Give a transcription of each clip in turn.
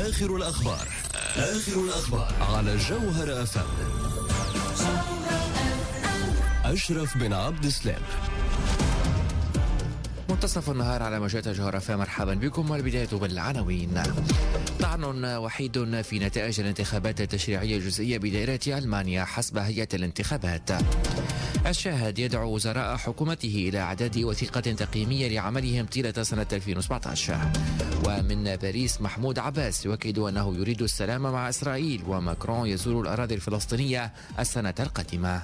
آخر الأخبار على جوهر أفهم. أشرف بن عبد السلام. منتصف النهار على موجات جوهر أفهم. مرحبا بكم، والبداية بالعناوين. طعن وحيد في نتائج الانتخابات التشريعية الجزئية بدائرة ألمانيا حسب هيئة الانتخابات. الشاهد يدعو وزراء حكومته إلى إعداد وثيقة تقييمية لعملهم طيلة سنة 2017. ومن باريس محمود عباس يؤكد أنه يريد السلام مع إسرائيل، وماكرون يزور الأراضي الفلسطينية السنة القادمة.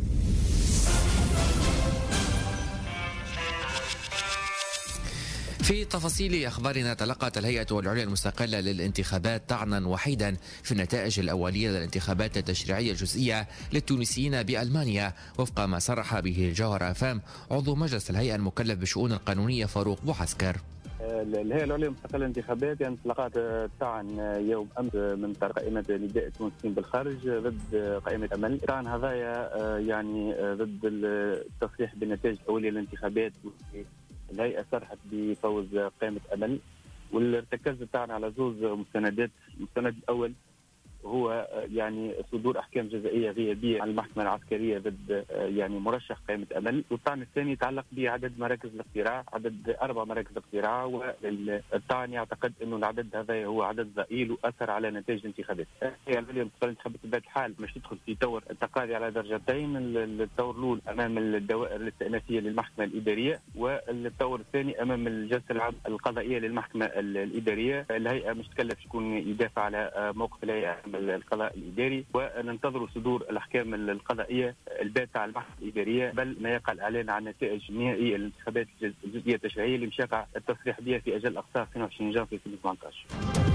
في تفاصيل أخبارنا، تلقت الهيئة العليا المستقلة للانتخابات طعنا وحيدا في النتائج الأولية للانتخابات التشريعية الجزئية للتونسيين بألمانيا، وفق ما صرح به جوهر أفام عضو مجلس الهيئة المكلف بالشؤون القانونية فاروق بوعسكر. الهيئة العليا المستقلة للانتخابات تلقت طعن يوم أمس من طرف قائمة نداء التونسيين بالخارج ضد قائمة أمل. الطعن هذايا ضد التصريح بالنتائج الأولية للانتخابات. الهيئة صرحت بفوز قائمة أمل، والارتكز الطعن على زوج مستندات. المستند الأول هو صدور أحكام جزائية غيابية على المحكمة العسكرية ضد مرشح قائمة أمل، والطعن الثاني يتعلق بعدد مراكز الاقتراع، عدد 4 مراكز اقتراع، والطعن يعتقد أنه العدد هذا هو عدد ضئيل وأثر على نتائج الانتخابات. الهيئة العليا المستقلة للانتخابات بطبيعة الحال مش تدخل في طور التقاضي على درجتين، الطور الأول أمام الدوائر الاستئنافية للمحكمة الإدارية، والطور الثاني أمام الجلسة العامة القضائية للمحكمة الإدارية. الهيئة مش تكلف شكون يدافع على موقف الهيئة القضاء الإداري، وننتظر صدور الأحكام القضائية الباتة على المحكمة الإدارية، بل ما يقع الإعلان عن النتائج النهائية للانتخابات الجزئية التشريعية اللي مشاع التصريح بها في أجل أقصى 22 جانفي 2018.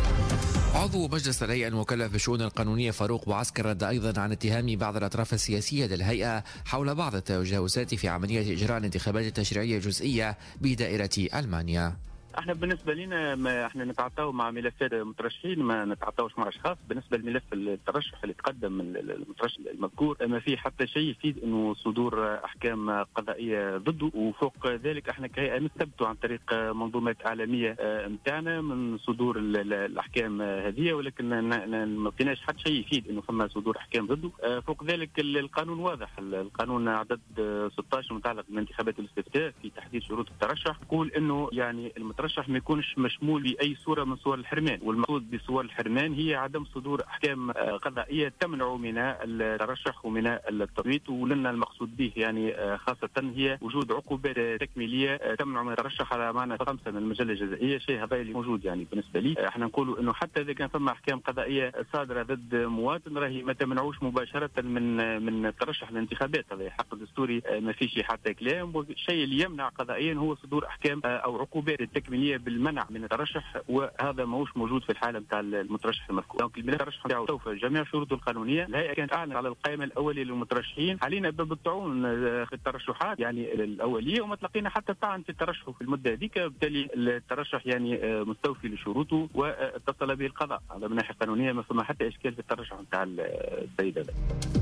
عضو مجلس الهيئة المكلف بالشؤون القانونية فاروق بوعسكر رد أيضا عن اتهام بعض الأطراف السياسية للهيئة حول بعض التجاوزات في عملية إجراء الانتخابات التشريعية الجزئية بدائرة ألمانيا. احنا بالنسبه لنا ما احنا نتعاطاو مع ملفات مترشحين، ما نتعاطاوش مع اشخاص. بالنسبه لملف الترشح اللي تقدم المترشح المذكور ما في حتى شيء يفيد انه صدور احكام قضائيه ضده، وفوق ذلك احنا كهيئه نثبتوا عن طريق منظومات اعلاميه نتاعنا من صدور الاحكام هذه، ولكن ما لقيناش حتى شيء يفيد انه فما صدور احكام ضده. فوق ذلك القانون واضح، القانون عدد 16 متعلق بالانتخابات والاستفتاء في تحديد شروط الترشح يقول انه المترشح ما يكونش مشمول بأي صورة من صور الحرمان، والمقصود بصور الحرمان هي عدم صدور أحكام قضائية تمنع من الترشح ومن التصويت، ولنا المقصود به خاصة هي وجود عقوبات تكميلية تمنع من الترشح على معنى 5 من المجلة الجزائية. شيء هذا اللي موجود بالنسبة لي. احنا نقولوا انه حتى اذا كان فما احكام قضائية صادرة ضد مواطن راهي ما تمنعوش مباشرة من الترشح للانتخابات، هذا حق دستوري ما فيش حتى كلام. والشيء اللي يمنع قضائيا هو صدور احكام او عقوبات تكميلية بالمنع من الترشح، وهذا ماهوش موجود في الحالة نتاع المترشح المذكور. دونك الترشح نتاعو توفى جميع شروطه القانونية. الهيئة كانت أعلنت على القائمة الأولية للمترشحين، علينا باب الطعون في الترشحات الأولية، وما تلقينا حتى طعن في الترشح في المدة هذيك، بالتالي الترشح مستوفي لشروطه واتصل به القضاء. هذا من ناحية قانونية ما فما حتى إشكال في الترشح نتاع السيد هذا.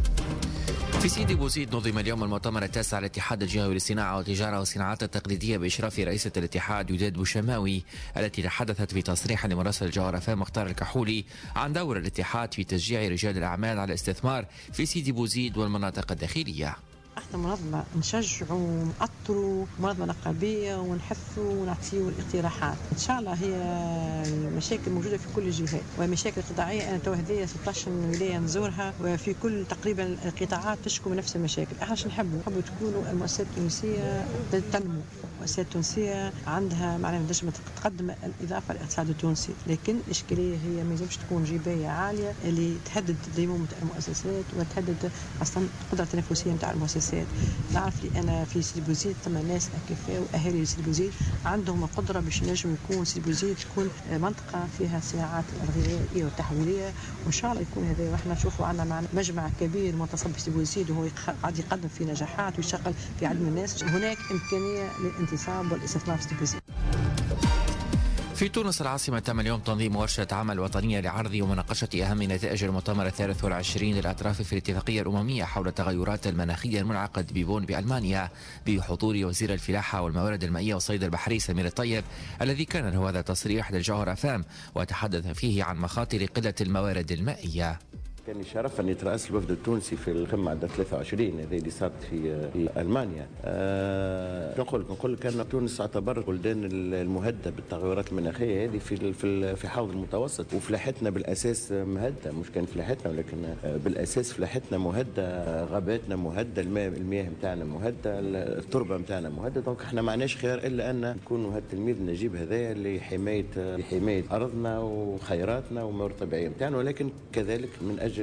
في سيدي بوزيد نظم اليوم المؤتمر التاسع للاتحاد الجهوي للصناعة والتجارة والصناعات التقليدية بإشراف رئيسة الاتحاد وداد بوشماوي، التي تحدثت في تصريح لمراسل جوهر أفام مختار الكحولي عن دور الاتحاد في تشجيع رجال الأعمال على الاستثمار في سيدي بوزيد والمناطق الداخلية. احنا منظمة نشجعوا ونأطروا، منظمة نقابية ونحثوا ونعطيوا الاقتراحات. ان شاء الله هي المشاكل موجودة في كل الجهات، ومشاكل قطاعية انا تو هذيا 16 ولاية نزورها، وفي كل تقريبا القطاعات تشكو من نفس المشاكل. احنا شو نحبوا تكونوا المؤسسات التونسية تنمو، المؤسسات التونسية عندها نجم تقدم الإضافة للاقتصاد التونسي، لكن الإشكالية هي ما يلزمش تكون جباية عالية اللي تهدد ديمومة المؤسسات وتهدد أصلا القدرة التنافسية نتاع المؤسسات. نعرف لي أنا في سيدي بوزيد ثم ناس أكفاء وأهالي سيدي بوزيد عندهم القدرة باش نجم يكون سيدي بوزيد تكون منطقة فيها الصناعات الغذائية والتحويلية، وإن شاء الله يكون هذا. وإحنا نشوفوا عندنا مجمع كبير منتصب في سيدي بوزيد وهو قاعد يقدم في نجاحات ويشغل في عدد من الناس. هناك إمكانية للانتصاب والاستثمار في سيدي بوزيد. في تونس العاصمة تم اليوم تنظيم ورشة عمل وطنية لعرض ومناقشة أهم نتائج المؤتمر 23 للأطراف في الاتفاقية الأممية حول التغيرات المناخية المنعقد ببون بألمانيا بحضور وزير الفلاحة والموارد المائية والصيد البحري سمير الطيب، الذي كان له هذا التصريح للجوهر أفام وتحدث فيه عن مخاطر قلة الموارد المائية. كان شرف أن يترأس الوفد التونسي في القمة عدد 23 هذه اللي صارت في ألمانيا. نقول لك أن تونس تعتبر البلدان المهددة بالتغيرات المناخية هذه في حوض المتوسط، وفلاحتنا بالأساس مهددة، مش كان فلاحتنا ولكن بالأساس فلاحتنا مهددة، غاباتنا مهددة، المياه متاعنا مهددة، التربة متاعنا مهددة. دونك احنا ما عندناش خيار إلا أن نكونوا هذا التلميذ النجيب هذايا لحماية أرضنا وخيراتنا والموارد الطبيعية متاعنا، ولكن كذلك من أجل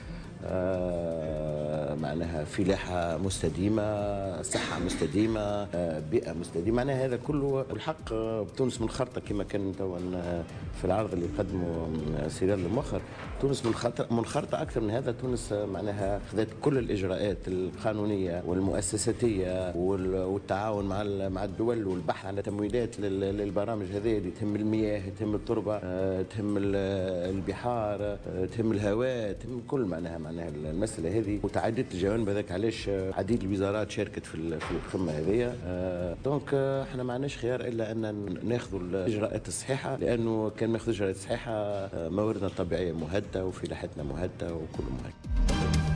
معناها فلاحة مستديمة، صحة مستديمة، بيئة مستديمة. معناها هذا كله الحق تونس منخرطة كما كان توا في العرض اللي قدمه سيرال المؤخر. تونس منخرطة أكثر من هذا. تونس معناها خذت كل الإجراءات القانونية والمؤسساتية والتعاون مع الدول والبحث عن تمويلات للبرامج هذه اللي تهم المياه، تهم التربة، تهم البحار، تهم الهواء، تهم كل معناها المسألة هذه متعددة الجوانب. هذاك علاش عديد الوزارات شاركت في القمة هذه. دونك احنا ما عندناش خيار إلا أن ناخذوا الإجراءات الصحيحة، لأنه كان ناخذ الإجراءات الصحيحة مواردنا الطبيعية مهددة وفلاحتنا مهددة وكل مهدد.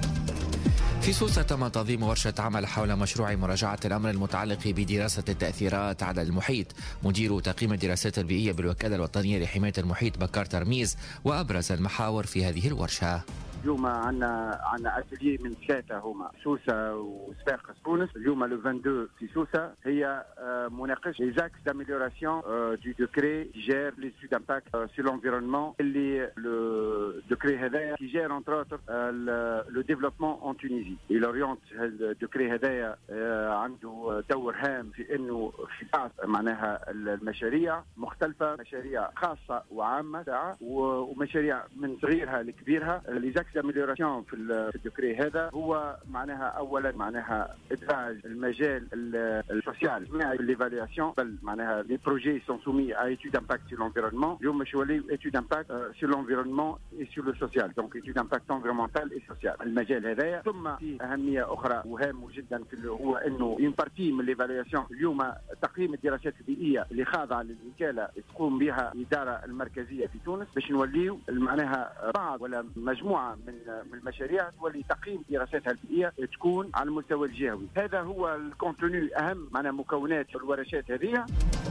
في سوسة تم تنظيم ورشة عمل حول مشروع مراجعة الأمر المتعلق بدراسة التأثيرات على المحيط. مدير تقييم الدراسات البيئية بالوكالة الوطنية لحماية المحيط بكار ترميز وأبرز المحاور في هذه الورشة. اليوم عندنا اتيليي من ثلاثه هما سوسه وصفاقس تونس. اليوم لو 22 في سوسه هي مناقشه لي زاكس داميليوراسيون دو دوكري جير لي ستود امباكت سور لونفيرونمون، اللي لو دوكري هذايا كي جير انتر اوتر لو ديفلوبمون اون تونيزي. يلوريونت الدوكري هذايا عنده دور هام في انه في بعض معناها المشاريع مختلفه، مشاريع خاصه وعامه ومشاريع من صغيرها لكبيرها. لي زاكس داميليوراسيون في الدوكري هذا هو معناها اولا معناها ادراج المجال السوسيال الاجتماعي في ليفالياسيون، بل معناها لي بروجي سون سومي ا ايتود امباكت سور لونفيرونمون. اليوم باش يوليو ايتود امباكت سور لونفيرونمون اي سور لو سوسيال، دونك ايتود امباكت انفيرونمونتال اي سوسيال المجال هذايا. ثم في اهميه اخرى وهامه جدا هو انه اون بارتي من ليفالياسيون اليوم تقييم الدراسات البيئيه اللي خاضعه للوكاله تقوم بها الاداره المركزيه في تونس، باش نوليو معناها بعض ولا مجموعه من المشاريع تولي تقييم دراساتها البيئيه تكون على المستوى الجهوي. هذا هو الكونتوني اهم معناها مكونات الورشات هذه.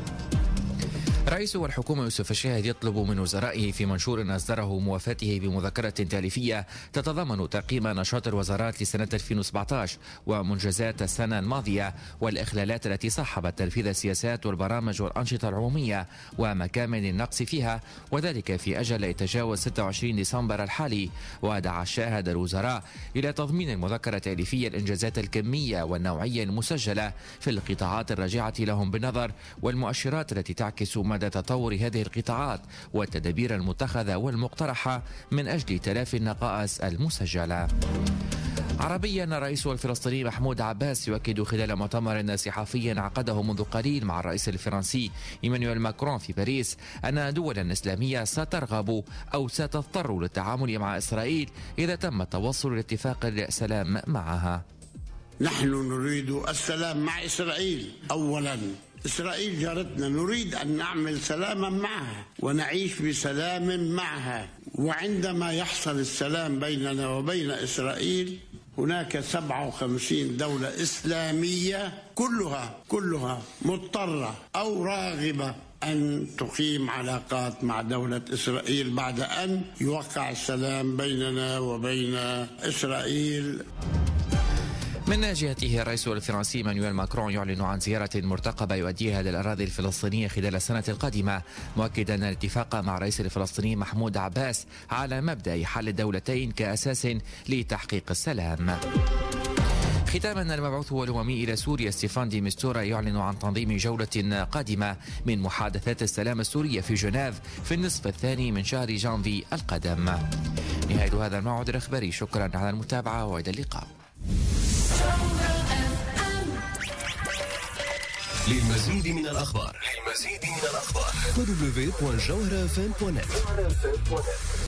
رئيس الحكومة يوسف الشاهد يطلب من وزرائه في منشور أصدره موافاته بمذكرة تاليفية تتضمن تقييم نشاط الوزارات لسنة 2017 ومنجزات السنة الماضية والإخلالات التي صاحبت تنفيذ السياسات والبرامج والأنشطة العمومية ومكامن النقص فيها، وذلك في أجل يتجاوز 26 ديسمبر الحالي. ودعا الشاهد الوزراء إلى تضمين المذكرة التاليفية الإنجازات الكمية والنوعية المسجلة في القطاعات الراجعة لهم بالنظر والمؤشرات التي تعكس مدى تطور هذه القطاعات والتدابير المتخذة والمقترحة من أجل تلافي النقائص المسجلة. عربيا، الرئيس الفلسطيني محمود عباس يؤكد خلال مؤتمر صحفي عقده منذ قليل مع الرئيس الفرنسي إيمانويل ماكرون في باريس أن دولا إسلامية سترغب أو ستضطر للتعامل مع إسرائيل إذا تم التوصل لاتفاق سلام معها. نحن نريد السلام مع إسرائيل. أولا إسرائيل جارتنا، نريد أن نعمل سلاما معها ونعيش بسلام معها. وعندما يحصل السلام بيننا وبين إسرائيل هناك 57 دولة إسلامية كلها مضطرة أو راغبة أن تقيم علاقات مع دولة إسرائيل بعد أن يوقع السلام بيننا وبين إسرائيل. من جهته الرئيس الفرنسي إيمانويل ماكرون يعلن عن زيارة مرتقبة يؤديها للأراضي الفلسطينية خلال السنة القادمة، مؤكدا الاتفاق مع الرئيس الفلسطيني محمود عباس على مبدأ حل الدولتين كأساس لتحقيق السلام. ختاما، المبعوث الأممي إلى سوريا ستيفان دي مستورا يعلن عن تنظيم جولة قادمة من محادثات السلام السورية في جنيف في النصف الثاني من شهر جانفي القادم. نهاية هذا الموعد الإخباري، شكرا على المتابعة وإلى اللقاء. للمزيد من الأخبار www.jawharafm.net